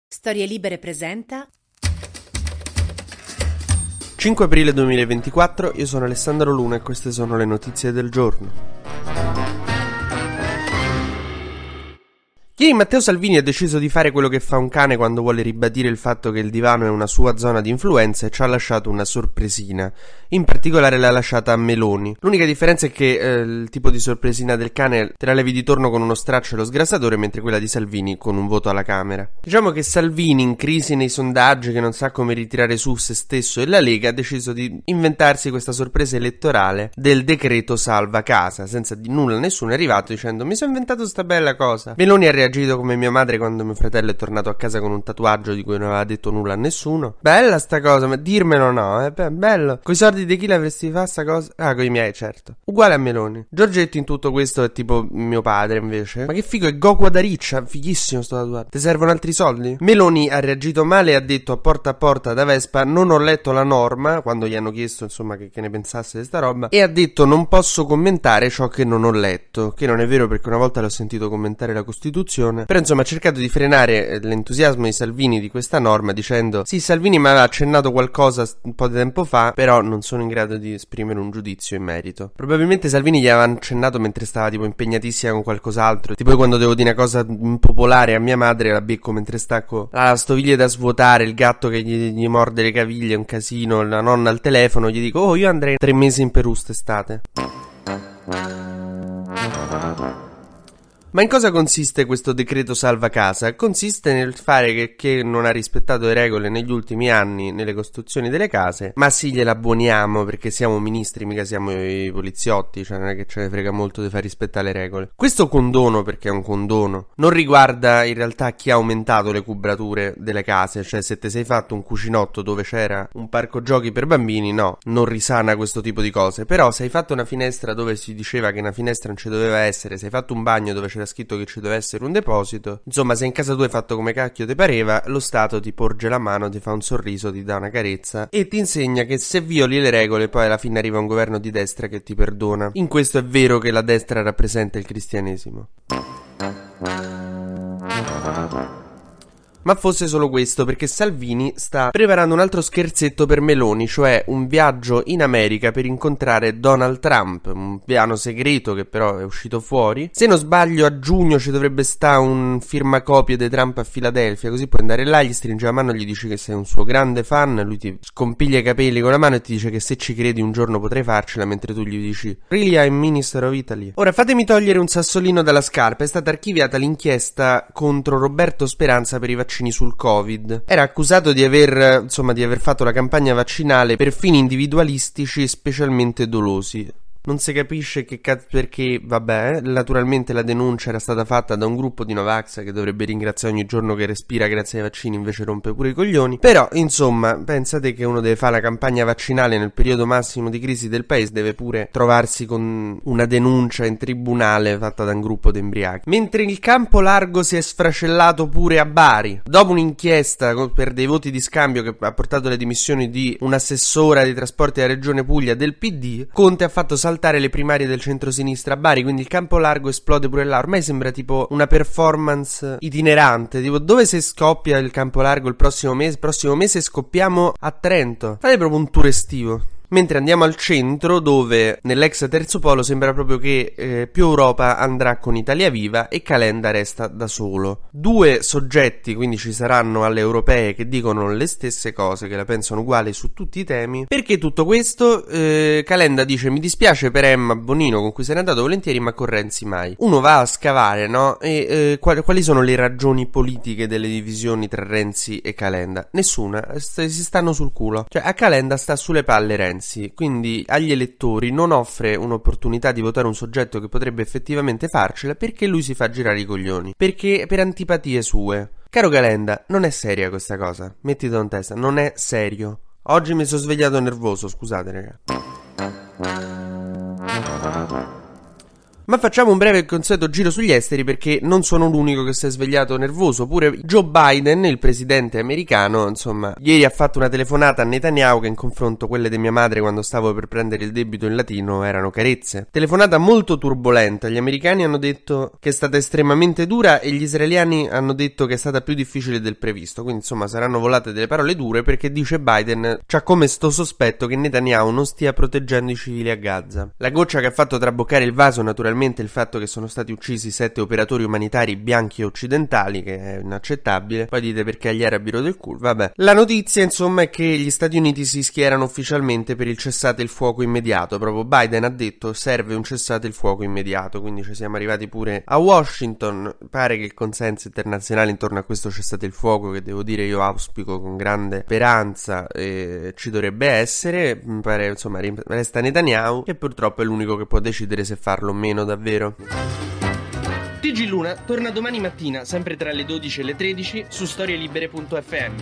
Storie Libere presenta 5 aprile 2024, io sono Alessandro Luna e queste sono le notizie del giorno. Ieri Matteo Salvini ha deciso di fare quello che fa un cane quando vuole ribadire il fatto che il divano è una sua zona di influenza e ci ha lasciato una sorpresina. In particolare l'ha lasciata a Meloni. L'unica differenza è che il tipo di sorpresina del cane te la levi di torno con uno straccio e lo sgrassatore, mentre quella di Salvini con un voto alla Camera. Diciamo che Salvini, in crisi nei sondaggi, che non sa come ritirare su se stesso e la Lega, ha deciso di inventarsi questa sorpresa elettorale del decreto salva casa, senza di nulla a nessuno. È arrivato dicendo: mi sono inventato sta bella cosa. Meloni ha reagito come mia madre quando mio fratello è tornato a casa con un tatuaggio di cui non aveva detto nulla a nessuno. Bella sta cosa, ma dirmelo no, bello. Coi soldi di chi l'avresti fatta sta cosa? Ah, coi miei, certo. Uguale a Meloni. Giorgetti in tutto questo è tipo mio padre, invece. Ma che figo, è Goku da riccia, fighissimo sto tatuaggio. Ti servono altri soldi? Meloni ha reagito male e ha detto a porta da Vespa: non ho letto la norma, quando gli hanno chiesto insomma che ne pensasse di sta roba, e ha detto: non posso commentare ciò che non ho letto. Che non è vero, perché una volta l'ho sentito commentare la Costituzione. Però insomma ha cercato di frenare l'entusiasmo di Salvini di questa norma dicendo: sì, Salvini mi aveva accennato qualcosa un po' di tempo fa, però non sono in grado di esprimere un giudizio in merito. Probabilmente Salvini gli aveva accennato mentre stava tipo impegnatissima con qualcos'altro, tipo quando devo dire una cosa impopolare a mia madre la becco mentre stacco la stoviglie da svuotare, il gatto che gli morde le caviglie, un casino, la nonna al telefono, gli dico: oh, io andrei 3 mesi in Perù st'estate. Ma in cosa consiste questo decreto salva casa? Consiste nel fare che non ha rispettato le regole negli ultimi anni nelle costruzioni delle case, ma sì, gliela abboniamo perché siamo ministri, mica siamo i poliziotti, cioè non è che ce ne frega molto di far rispettare le regole. Questo condono, perché è un condono, non riguarda in realtà chi ha aumentato le cubrature delle case, cioè se te sei fatto un cucinotto dove c'era un parco giochi per bambini, no, non risana questo tipo di cose. Però se hai fatto una finestra dove si diceva che una finestra non ci doveva essere, se hai fatto un bagno dove c'era scritto che ci deve essere un deposito, insomma, se in casa tua hai fatto come cacchio ti pareva, lo Stato ti porge la mano, ti fa un sorriso, ti dà una carezza e ti insegna che se violi le regole poi alla fine arriva un governo di destra che ti perdona. In questo è vero che la destra rappresenta il cristianesimo. Ma fosse solo questo, perché Salvini sta preparando un altro scherzetto per Meloni, cioè un viaggio in America per incontrare Donald Trump, un piano segreto che però è uscito fuori. Se non sbaglio a giugno ci dovrebbe stare un firmacopie di Trump a Filadelfia, così puoi andare là, gli stringi la mano e gli dici che sei un suo grande fan, lui ti scompiglia i capelli con la mano e ti dice che se ci credi un giorno potrai farcela, mentre tu gli dici: really, I'm Minister of Italy. Ora fatemi togliere un sassolino dalla scarpa, è stata archiviata l'inchiesta contro Roberto Speranza per i vaccini sul Covid. Era accusato di aver fatto la campagna vaccinale per fini individualistici specialmente dolosi. Non si capisce perché, vabbè, naturalmente la denuncia era stata fatta da un gruppo di Novax che dovrebbe ringraziare ogni giorno che respira grazie ai vaccini, invece rompe pure i coglioni. Però, insomma, pensate che uno deve fare la campagna vaccinale nel periodo massimo di crisi del paese, deve pure trovarsi con una denuncia in tribunale fatta da un gruppo di embriachi. Mentre il campo largo si è sfracellato pure a Bari, dopo un'inchiesta per dei voti di scambio che ha portato alle dimissioni di un'assessora dei trasporti della regione Puglia del PD, Conte ha fatto saltare le primarie del centro-sinistra a Bari, quindi il campo largo esplode pure là. Ormai sembra tipo una performance itinerante, tipo dove si scoppia il campo largo il prossimo mese scoppiamo a Trento. Fate proprio un tour estivo. Mentre andiamo al centro, dove nell'ex terzo polo sembra proprio che più Europa andrà con Italia Viva e Calenda resta da solo. Due soggetti quindi ci saranno alle europee che dicono le stesse cose, che la pensano uguale su tutti i temi. Perché tutto questo? Calenda dice: mi dispiace per Emma Bonino, con cui se n'è andato volentieri, ma con Renzi mai. Uno va a scavare, no? E quali sono le ragioni politiche delle divisioni tra Renzi e Calenda? Nessuna, si stanno sul culo. Cioè a Calenda sta sulle palle Renzi, quindi agli elettori non offre un'opportunità di votare un soggetto che potrebbe effettivamente farcela, perché lui si fa girare i coglioni, perché per antipatie sue. Caro Calenda, non è seria questa cosa, mettito in testa, non è serio. Oggi mi sono svegliato nervoso, scusate raga. Ma facciamo un breve e consueto giro sugli esteri, perché non sono l'unico che si è svegliato nervoso. Pure Joe Biden, il presidente americano, insomma, ieri ha fatto una telefonata a Netanyahu che in confronto quelle di mia madre quando stavo per prendere il debito in latino erano carezze. Telefonata molto turbolenta. Gli americani hanno detto che è stata estremamente dura e gli israeliani hanno detto che è stata più difficile del previsto. Quindi insomma saranno volate delle parole dure, perché dice Biden c'ha come sto sospetto che Netanyahu non stia proteggendo i civili a Gaza. La goccia che ha fatto traboccare il vaso naturalmente il fatto che sono stati uccisi 7 operatori umanitari bianchi e occidentali, che è inaccettabile. Poi dite perché agli arabi rode il culo, vabbè. La notizia insomma è che gli Stati Uniti si schierano ufficialmente per il cessate il fuoco immediato. Proprio Biden ha detto serve un cessate il fuoco immediato, quindi ci siamo arrivati pure a Washington. Pare che il consenso internazionale intorno a questo cessate il fuoco, che devo dire io auspico con grande speranza, ci dovrebbe essere. Mi pare insomma resta Netanyahu, che purtroppo è l'unico che può decidere se farlo o meno davvero. TG Luna torna domani mattina, sempre tra le 12 e le 13, su storielibere.fm.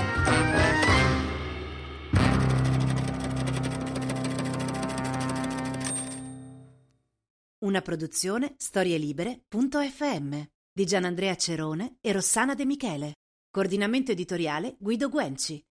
Una produzione storielibere.fm di Gianandrea Cerone e Rossana De Michele. Coordinamento editoriale Guido Guenci.